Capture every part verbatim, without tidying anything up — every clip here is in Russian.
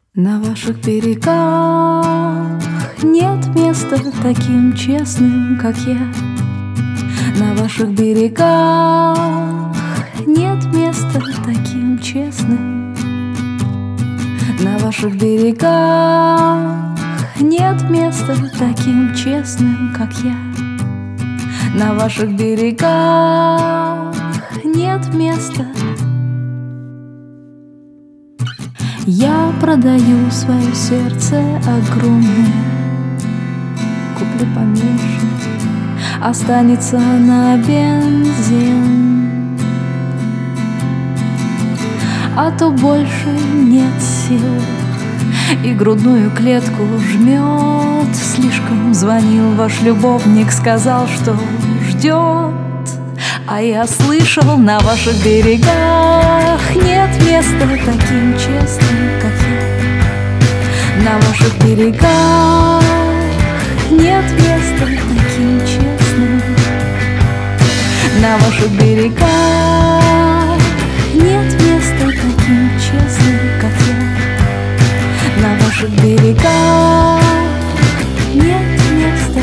На ваших берегах нет места таким честным, как я. На ваших берегах нет места таким честным. На ваших берегах нет места таким честным, как я. На ваших берегах нет места. Я продаю свое сердце огромное, куплю поменьше, останется на бензин. А то больше нет сил, и грудную клетку жмет слишком. Звонил ваш любовник, сказал, что ждет. А я слышал, на ваших берегах нет места таким честным, как я. На ваших берегах нет места таким честным. На ваших берегах нет места таким честным, как я. На ваших берегах нет места.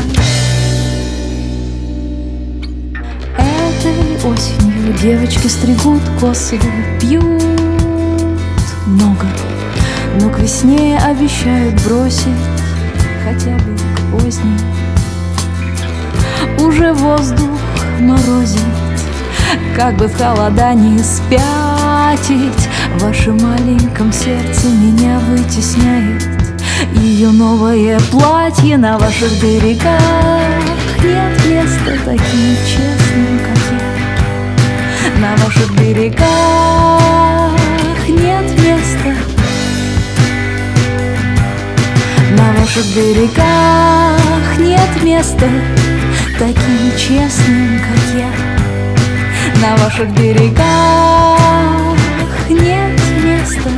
Этой осенью девочки стригут косы, пьют много, но к весне обещают бросить хотя бы к поздней. Уже воздух морозит, как бы в холода не спятить. В вашем маленьком сердце меня вытесняет ее новое платье. На ваших берегах нет места таким честным, как я. На ваших берегах нет места. На ваших берегах нет места таким честным, как я. На ваших берегах нет места.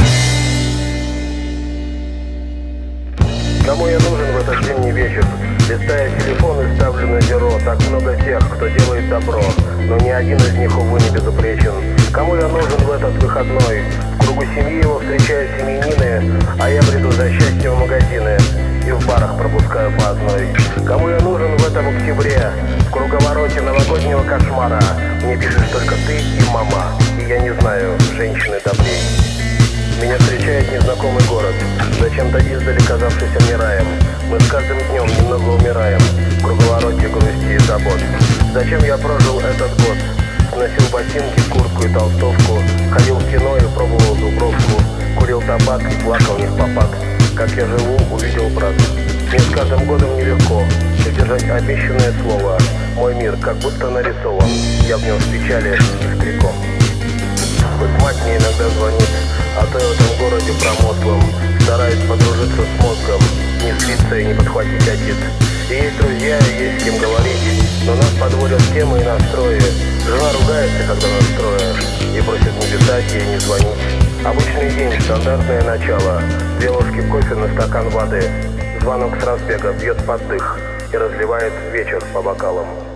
Кому я нужен в этот зимний вечер? Листая телефон и ставлю на зеро. Так много тех, кто делает добро, но ни один из них, увы, не безупречен. Кому я нужен в этот выходной? В кругу семьи его встречают семьянины, а я бреду за счастьем в магазины и в барах пропускаю по одной. Кому я нужен в этом октябре? В круговороте новогоднего кошмара мне пишешь только ты и мама, и я не знаю женщины добрей. Меня встречает незнакомый город, зачем-то издали казавшийся мне раем. Мы с каждым днем немного умираем в круговороте грусти и забот. Зачем я прожил этот год? Носил ботинки, куртку и толстовку, ходил в кино и пробовал дубровку, курил табак и плакал не впопад. Как я живу, увидел брат. Мне с каждым годом нелегко удержать обещанное слово. Мой мир как будто нарисован, я в нем с печали и с криком. Хоть мать мне иногда звонит, а то я в этом городе промозглом стараюсь подружиться с мозгом, не слиться и не подхватить отец. И есть друзья, и есть с кем говорить, но нас подводят темы и настрои. Жена ругается, когда нас трое, и просит не писать ей, не звонить. Обычный день, стандартное начало. Две ложки кофе на стакан воды. Звонок с разбега бьет под дых и разливает вечер по бокалам.